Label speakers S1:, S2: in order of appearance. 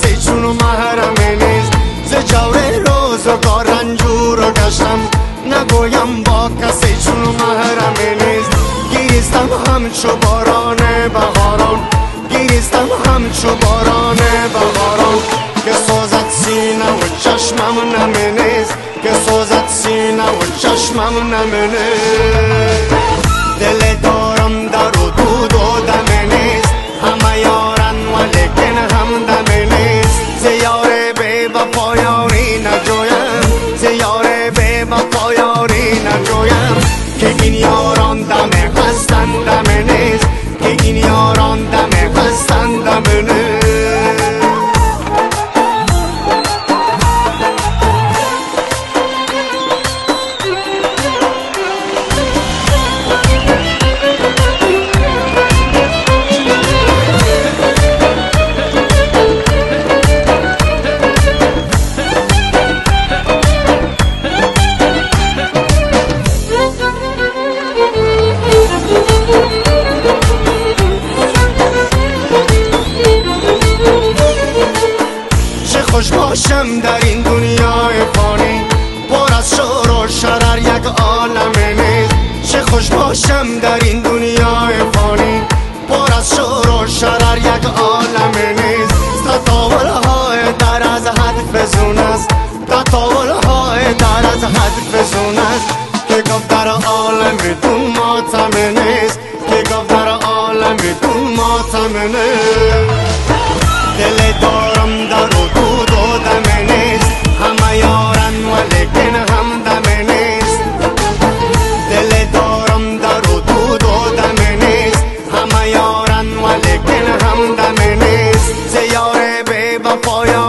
S1: کسی چون محرم نیست. ز جور روزگار رنجور و گشتم، نگویم با کسی چون محرم نیست. گریستم همچو باران بهاران، گریستم همچو باران بهاران، که سوزد سینه و چشمم نمی نیست، که سوزد سینه و چشمم نمی نیست. دل دارم در و دود و دم نیست، همه یارن ولیکن هم دم نیست. ز یار بی وفا یاری نجویم، ز یار بی وفا یاری نجویم، که این یاران دم هستن دم نیست، که این یاران دم هستن دم نیست. خوش باشم در این دنیای فانی، پر از شور و شرر یک عالم نیست. چه خوش باشم در این دنیای فانی، پر از شور و شرر یک عالم نیست. تطاول های در از حد فزون است، تطاول های در از حد فزون است، که گفت در عالم دون ماتم نیست، که گفت در عالم دون ماتم نیست. دل دارم در و دود و دم نیست، همه یارن ولیکن هم دم نیست. دل دارم در و دود و دم نیست، همه یارن ولیکن هم دم نیست. ز یار بی وفا